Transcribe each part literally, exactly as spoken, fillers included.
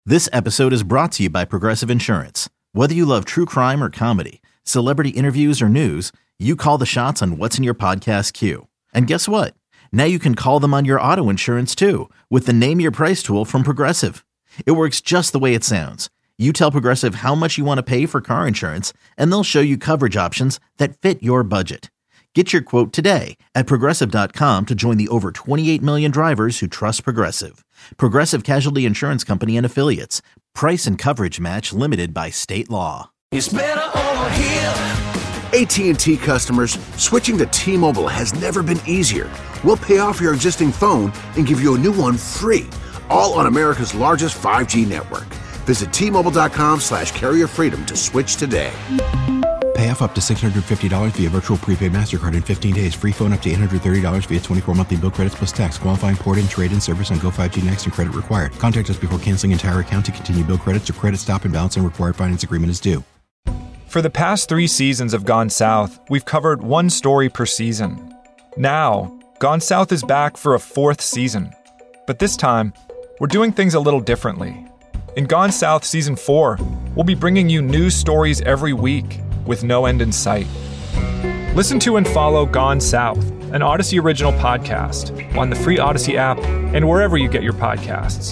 This episode is brought to you by Progressive Insurance. Whether you love true crime or comedy, celebrity interviews or news, you call the shots on what's in your podcast queue. And guess what? Now you can call them on your auto insurance too with the Name Your Price tool from Progressive. It works just the way it sounds. You tell Progressive how much you want to pay for car insurance, and they'll show you coverage options that fit your budget. Get your quote today at Progressive dot com to join the over twenty-eight million drivers who trust Progressive. Progressive Casualty Insurance Company and Affiliates. Price and coverage match limited by state law. It's better over here. A T and T customers, switching to T-Mobile has never been easier. We'll pay off your existing phone and give you a new one free, all on America's largest five G network. Visit T Mobile dot com slash carrier freedom to switch today. Pay off up to six hundred fifty dollars via virtual prepaid MasterCard in fifteen days. Free phone up to eight hundred thirty dollars via twenty-four monthly bill credits plus tax. Qualifying port-in, trade-in service on Go five G Next and credit required. Contact us before canceling entire account to continue bill credits or credit stop and balance and required finance agreement is due. For the past three seasons of Gone South, we've covered one story per season. Now, Gone South is back for a fourth season. But this time, we're doing things a little differently. In Gone South Season four, we'll be bringing you new stories every week with no end in sight. Listen to and follow Gone South, an Odyssey original podcast, on the free Odyssey app and wherever you get your podcasts.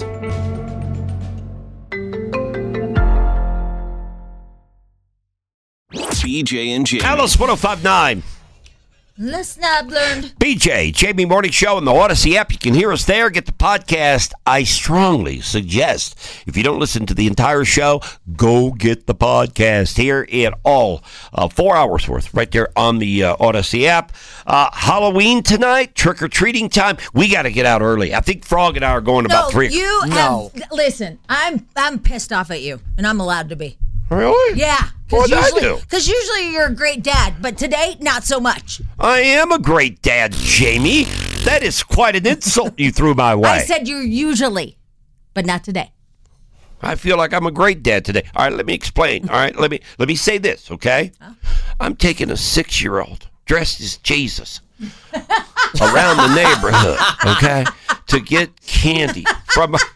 B J and Jamie. Alice one oh five point nine. Lesson I've learned. B J, Jamie Morning Show on the Odyssey app. You can hear us there. Get the podcast. I strongly suggest, if you don't listen to the entire show, go get the podcast. Hear it all. Uh, four hours worth right there on the uh, Odyssey app. Uh, Halloween tonight, trick-or-treating time. We got to get out early. I think Frog and I are going No, about three. you No. have, listen, I'm I'm pissed off at you, and I'm allowed to be. Really? Yeah. What'd I do? Because usually you're a great dad, but today, not so much. I am a great dad, Jamie. That is quite an insult you threw my way. I said you're usually, but not today. I feel like I'm a great dad today. All right, let me explain. All right, let me let me say this, okay? Oh. I'm taking a six-year-old dressed as Jesus around the neighborhood, okay, to get candy from a...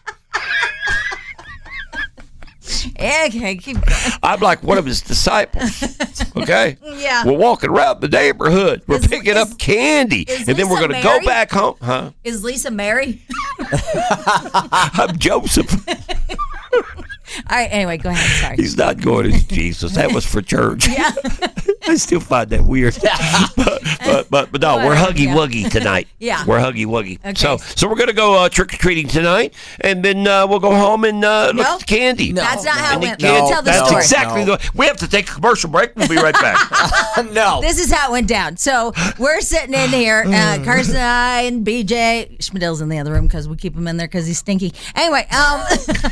Okay, keep going. I'm like one of his disciples, okay? Yeah. We're walking around the neighborhood. We're Is- picking is- up candy. is And then we're Lisa going to go Mary? back home. Huh? Is Lisa Mary? I'm Joseph. All right, anyway, go ahead. Sorry. He's not going as Jesus. That was for church. Yeah. I still find that weird. but, but, but, but no, we're huggy wuggy tonight. Yeah. We're huggy wuggy. Okay. So so we're going to go uh, trick or treating tonight, and then uh, we'll go home and uh, look No. at the candy. No. That's not how And it the went. candy- Let me tell the That's story. exactly No. the We have to take a commercial break. We'll be right back. No. This is how it went down. So we're sitting in here, uh, Carson and I and B J. Schmidl's in the other room because we keep him in there because he's stinky. Anyway, um,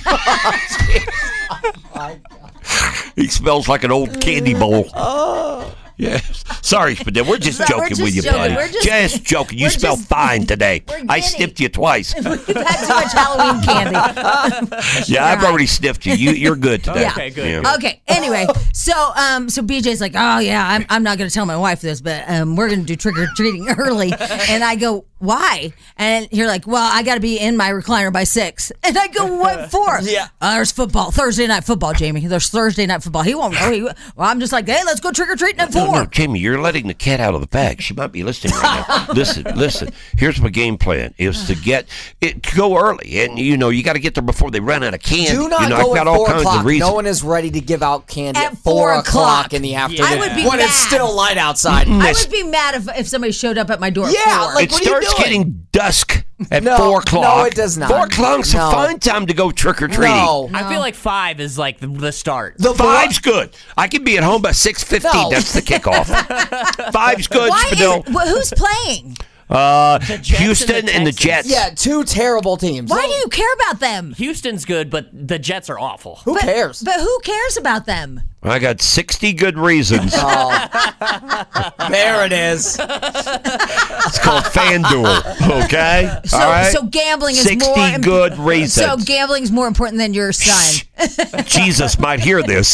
He smells like an old candy bowl. Oh. Yes. Sorry, Spadil. We're just We're joking just with you, joking. buddy. We're Just, just- joking. You we're smell just- fine today. we're I giddy. sniffed you twice. we've had too much Halloween candy. Yeah, I've Right. already sniffed you. you you're good today. Yeah. Okay, good. Yeah. Okay. Anyway, so um, so B J's like, oh yeah, I'm I'm not gonna tell my wife this, but um, we're gonna do trick or treating early, and I go, why? And you're like, well, I got to be in my recliner by six, and I go, what for? Yeah. Uh, there's football, Thursday night football, Jamie. There's Thursday night football. He won't know. He, well, I'm just like, hey, let's go trick or treating at No, four. no, Jamie, you're letting the cat out of the bag. She might be listening right now. Listen, listen. Here's my game plan: is to get it to go early, and you know you got to get there before they run out of candy. Do not you know, go I've got at all four kinds o'clock. of reasons. No one is ready to give out candy At at, four, four o'clock o'clock. in the afternoon I would be when mad. it's still light outside. I would be mad if, if somebody showed up at my door. at Yeah, four. like, it what are you starts doing? getting dusk at No, four o'clock. no, it does not. Four o'clock's No. a fine time to go trick or treating. No. I feel like five is like the, the start. The Five's good. I can be at home by six fifteen. No. That's the kickoff. Five's good, Why Spadil. is, well, who's playing? Uh, Jets Houston and the and the Texans. Jets. Yeah, two terrible teams. Why do you care about them? Houston's good, but the Jets are awful. Who But- cares? But who cares about them? I got sixty good reasons. Oh. There it is. It's called FanDuel. Okay? So, All right? so gambling is sixty more imp- good reasons. So gambling's more important than your son. Jesus might hear this.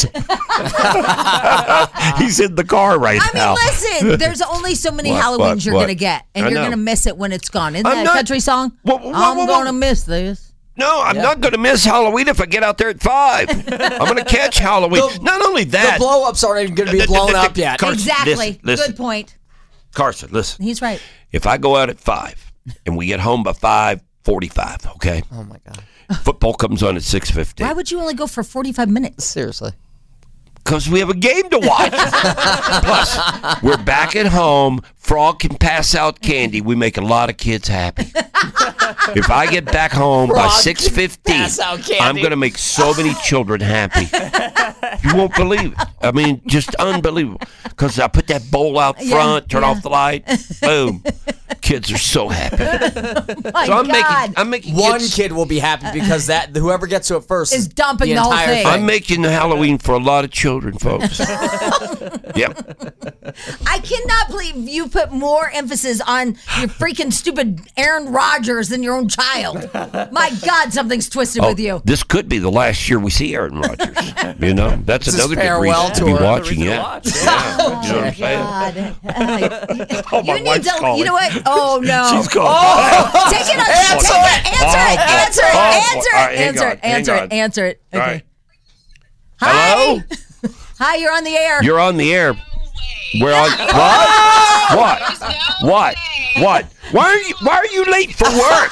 He's in the car right I now. mean, listen. There's only so many What, Halloweens what, you're what? gonna get, and I you're know. gonna miss it when it's gone. Isn't I'm that not- a country song? Whoa, whoa, whoa, I'm whoa, whoa. gonna miss this. No, I'm Yeah. not going to miss Halloween if I get out there at five. I'm going to catch Halloween. The- not only that. The blow-ups aren't even going to be blown up yet. Carson, Exactly. listen, listen. Good point. Carson, listen. He's right. If I go out at five and we get home by five forty-five, okay? Oh, my God. Football comes on at six fifteen. Why would you only go for forty-five minutes? Seriously. Because we have a game to watch. Plus, we're back at home. Frog can pass out candy. We make a lot of kids happy. If I get back home by Frog six can fifteen, pass out candy. I'm going to make so many children happy. You won't believe it. I mean, just unbelievable. Because I put that bowl out Yeah, front, turn yeah. off the light, boom. Kids are so happy. My So I'm God. making, I'm making One kids- kid will be happy because that whoever gets to it first Is dumping the whole entire thing. I'm making the Halloween for a lot of children, folks. Yep. I cannot believe you put more emphasis on your freaking stupid Aaron Rodgers than your own child. My God, something's twisted Oh, with you. this could be the last year we see Aaron Rodgers. You know, that's This is another good farewell reason to be tour. watching. Reason to Yeah. watch. Yeah. You know what I'm saying? God. Oh, my you need wife's to, calling. you know what? Oh, no. She's calling. Take it on. Answer take it. Answer it. Oh, Answer it. oh, Answer all right, it. hang Answer on, it. Answer hang it. on. Answer it. All Okay. right. Hi. Hello? Hi, you're on the air. You're on the air. We're on. What? What? What? What? Why are you? Why are you late for work?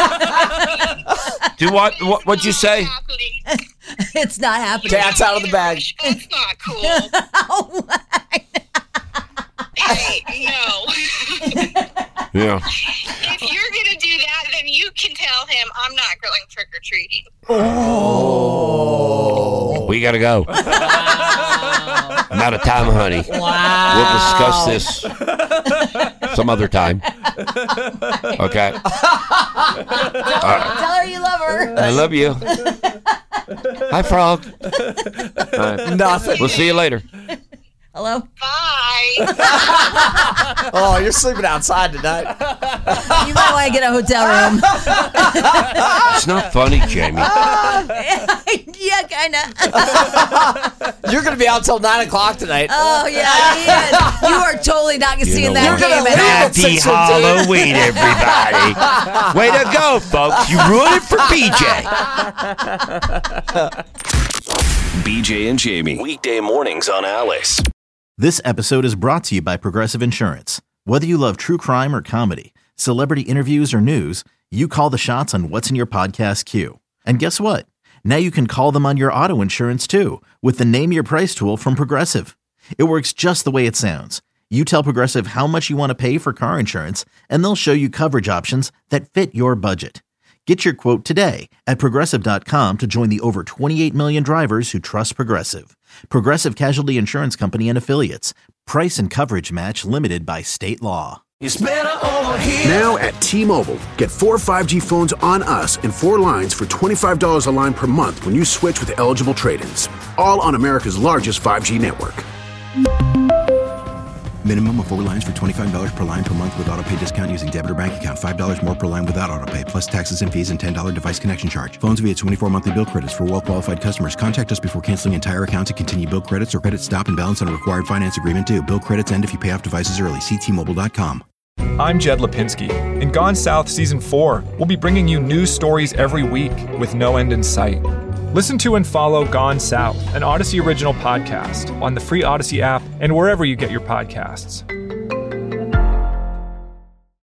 Do what? What? What'd you say? It's not happening. Cat's out of the bag. That's not cool. Oh, Hey, no. Yeah. If you're gonna do that, then you can tell him I'm not going trick or treating. We gotta go. I'm out of time, honey. Wow. We'll discuss this some other time. Okay. Tell her you love her. I love you. Hi, Frog. All right. Nothing. We'll see you later. Hello? Bye. Oh, you're sleeping outside tonight. You might want to get a hotel room. It's not funny, Jamie. Yeah, kind of. You're going to be out till nine o'clock tonight. Oh, yeah, he is. You are totally not seeing know that what? game You're at gonna all. leave Happy six fifteen. Halloween, everybody. Way to go, folks. You ruined it for B J. B J and Jamie. Weekday mornings on Alice. This episode is brought to you by Progressive Insurance. Whether you love true crime or comedy, celebrity interviews or news, you call the shots on what's in your podcast queue. And guess what? Now you can call them on your auto insurance too with the Name Your Price tool from Progressive. It works just the way it sounds. You tell Progressive how much you want to pay for car insurance, and they'll show you coverage options that fit your budget. Get your quote today at Progressive dot com to join the over twenty-eight million drivers who trust Progressive. Progressive Casualty Insurance Company and Affiliates. Price and coverage match limited by state law. It's better over here. Now at T-Mobile, get four five G phones on us and four lines for twenty-five dollars a line per month when you switch with eligible trade-ins. All on America's largest five G network. Minimum of four lines for twenty-five dollars per line per month with autopay discount using debit or bank account. five dollars more per line without autopay, plus taxes and fees and ten dollars device connection charge. Phones via twenty-four monthly bill credits for well-qualified customers. Contact us before canceling entire account to continue bill credits or credit stop and balance on a required finance agreement due. Bill credits end if you pay off devices early. See T Mobile dot com. I'm Jed Lipinski. In Gone South Season four, we'll be bringing you news stories every week with no end in sight. Listen to and follow Gone South, an Odyssey original podcast, on the free Odyssey app and wherever you get your podcasts.